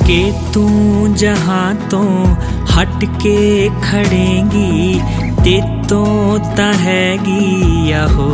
के तू जहाँ तो हट के खड़ेगी, ते तो ता हैगी आहो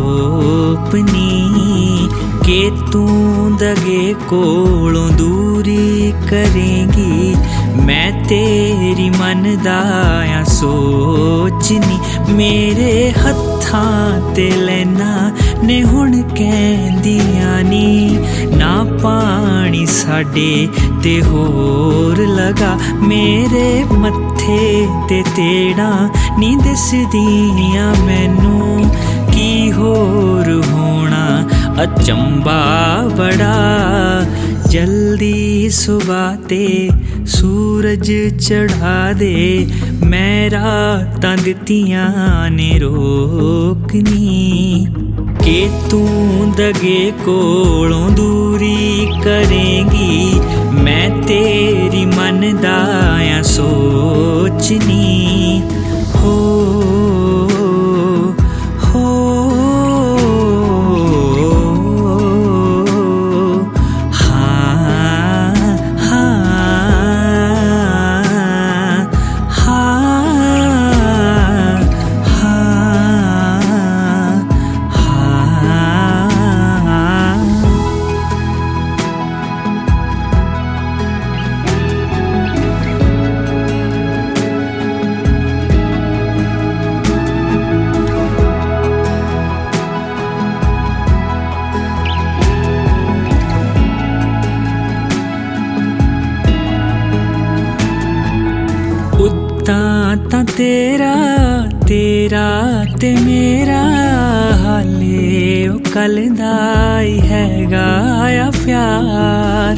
अपनी। के तू दगे कोलों दूरी करेगी, मैं तेरी मन दा आ सोचनी। मेरे हत्थां ते लैना ने हुण कहंदियां नी, ना पानी साडे ते होर लगा। मेरे मत्थे ते तेड़ा नी दिसदियां मैनू, की होर होना अचंबा बड़ा। जल्दी सुबह ते सूरज चढ़ा दे, मैं रातां दित्तियां ने रोकनी। के तू दगे कोलों दूरी करेगी, मैं तेरी मन दा आ सोचनी। हो ता तेरा तेरा ते मेरा हाले ओ कल दा ही हैगा आ प्यार।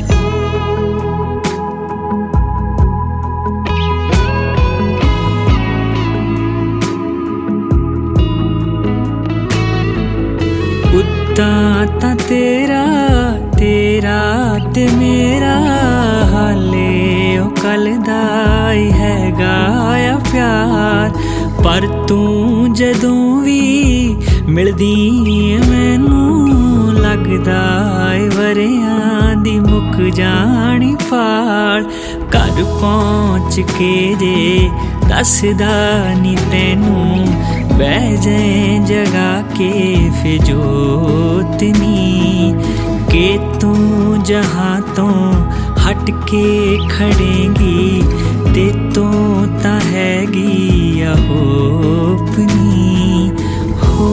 ता तेरा तेरा ते मेरा हाले ओ कल दा ही हैगा आ प्यार। पर तू जदों भी मिलदी मैनू, लगदा ए वरियां दी मुक जानी फाड़। घर पहुँच के जे दसदा नी तैनू, बह जाए जगा के फिजोतनी। के तू जहाँ तो हट के खड़ेगी, ते तो ता हैगी आहो अपनी। हो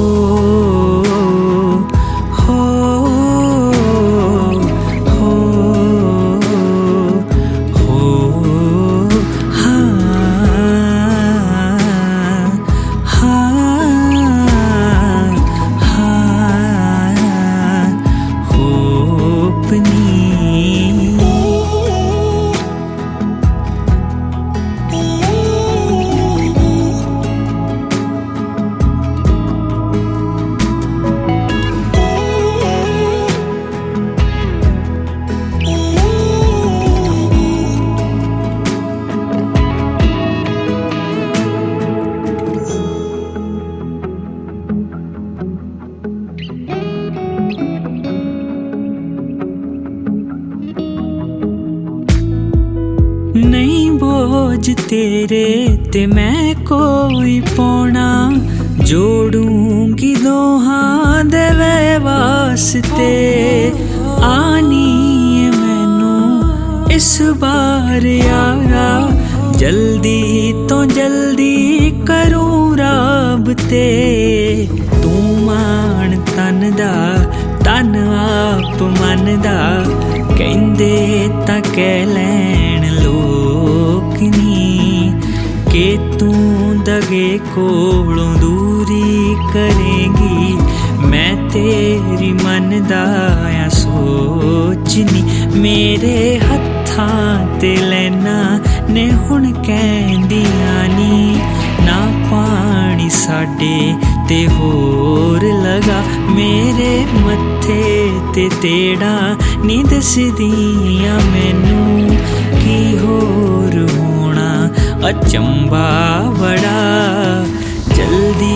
नहीं बोझ तेरे ते मैं कोई पौना, जोड़ूंगी दोहां दे वास्ते। आनी है मैनू इस बार यारा, जल्दी तो जल्दी करूं राबते। तू मान तन दा तन आप मन दा, कहंदे तां कह लैण लोकनी। के तू दगे कोलों दूरी करेगी, मैं तेरी मन दा आ सोचनी। मेरे हत्थां ते लैना ने हुण कहंदियां नी, ना पानी साडे ते होर लगा। मेरे मत्थे ते तेड़ा नी दसदियां मैनू, की होर होना अचंबा बड़ा। जल्दी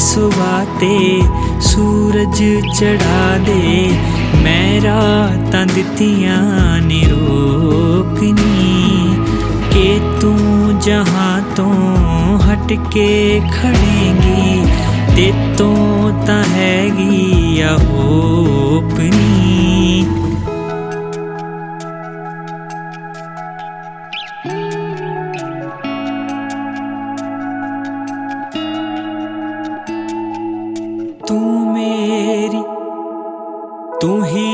सुबह ते सूरज चढ़ा दे, मैं रातां दित्तियां ने रोकनी के तू जहां तो हट के खड़ेंगी, ते तो तां हैगी आ होपनी। तू मेरी, तू ही